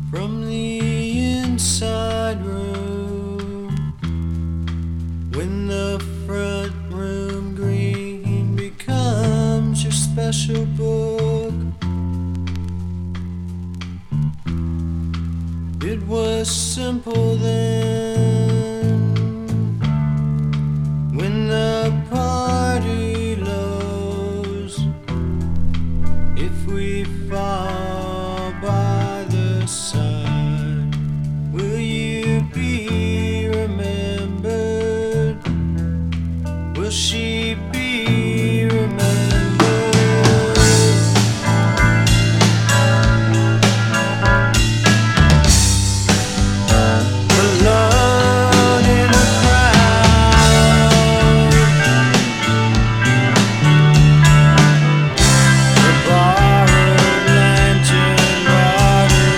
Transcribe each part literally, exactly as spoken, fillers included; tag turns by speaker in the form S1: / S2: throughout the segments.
S1: from the inside room. When the front room green becomes your special book. It was simple then, when the party lows. If we fall by the side, will you be remembered? Will she be remembered? Alone in a crowd, a borrowed lantern water,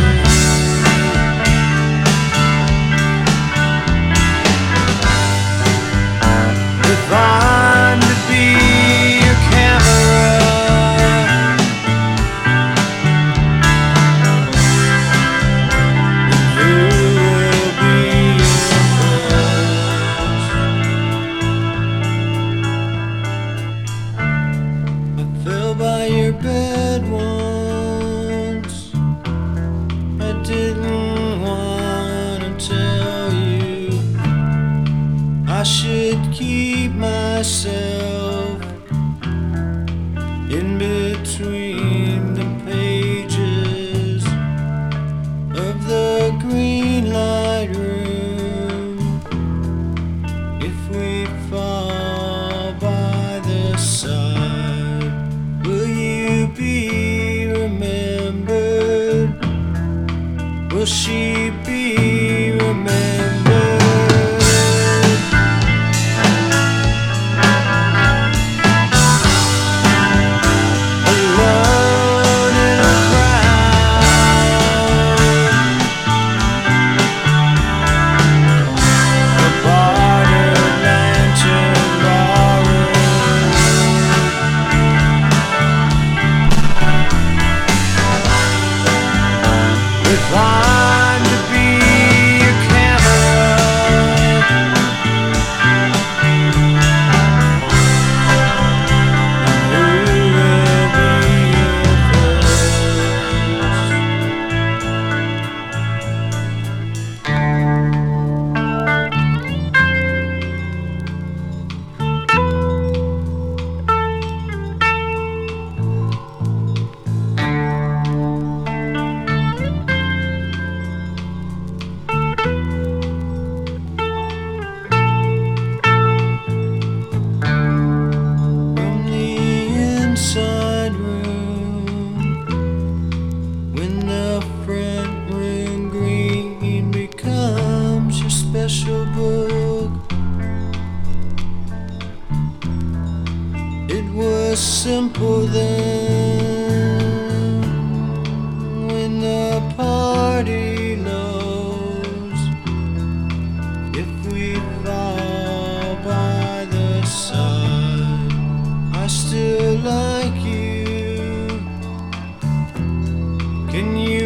S1: if I'm to be your camera, who will be your first? I fell by your bed once. I didn't want to tell you. I should keep myself in between the pages of the green light room. If we fall by the side, will you be remembered? Will she be remembered? Alone in a crowd, a borrowed lantern borrowed, if I'm to be your camera, who will be your first? From the inside room, when the front room green becomes your special book. It was simple then, when the party lows. If we fall by the side, I still like you. Can you